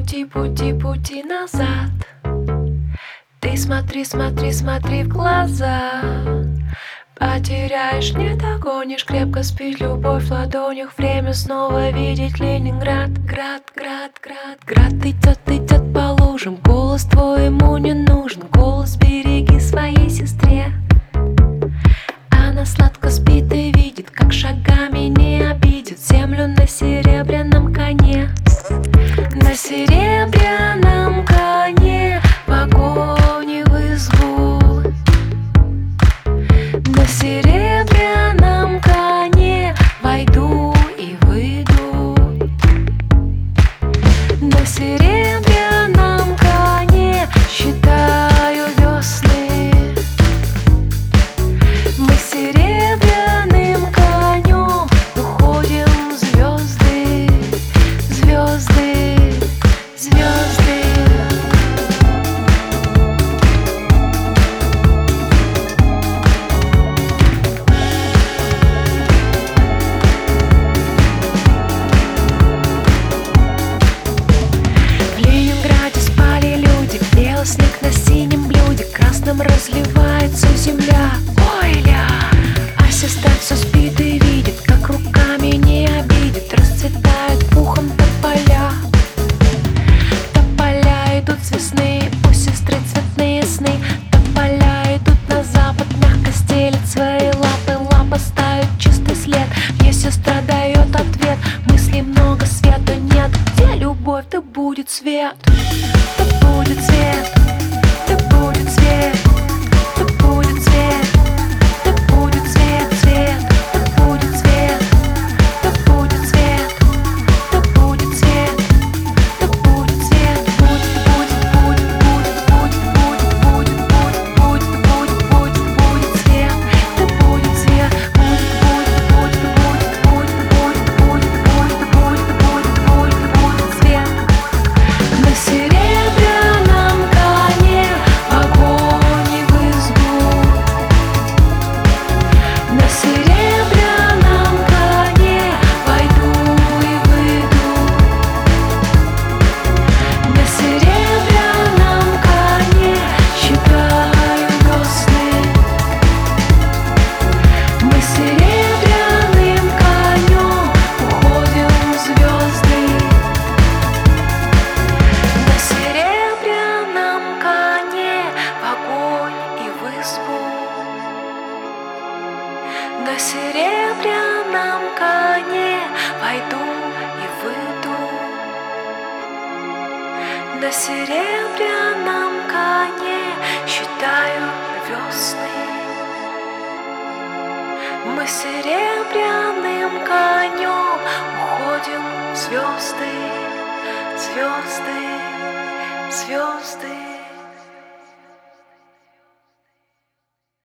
пути назад. Ты смотри, смотри, смотри в глаза. Потеряешь, не догонишь, крепко спит любовь в ладонях. Время снова видеть Ленинград. Град идет по лужам. Голос твой ему не нужен. Голос береги своей сестре. Она сладко спит и видит, как шагами не обидит землю на серебряном коне. На серебряном коне в огонь и в избу. На серебряном коне войду и выйду. На серебряном коне считаю весны. Мы серебряным конем уходим в звезды, звезды, звезды. В Ленинграде спали люди, белый снег на синем блюде, красным разливается земля. Ой-ля! А сестра все спит и видит, как руками не обидит, расцветают пухом тополя. Тополя идут с весны, у сестры цветные сны. Тополя идут на запад, мягко стелят свои лапы. Лапа ставит чистый след, мне сестра дает ответ. Мыслей много, света нет. Где любовь, да будет свет. Да будет свет, да будет свет. Да будет свет, да будет свет, свет. Да будет свет, да будет свет. Да будет свет, да будет свет. Будет свет. Да будет свет. Будет свет. На серебряном коне в огонь и в избу. На серебряном коне войду и выйду. На серебряном коне считаю весны. Мы серебряным конем уходим в звезды. На серебряном коне в огонь и в избу. На серебряном коне войду и выйду. На серебряном коне считаю весны. Мы серебряным конем уходим в звезды, звезды, звезды.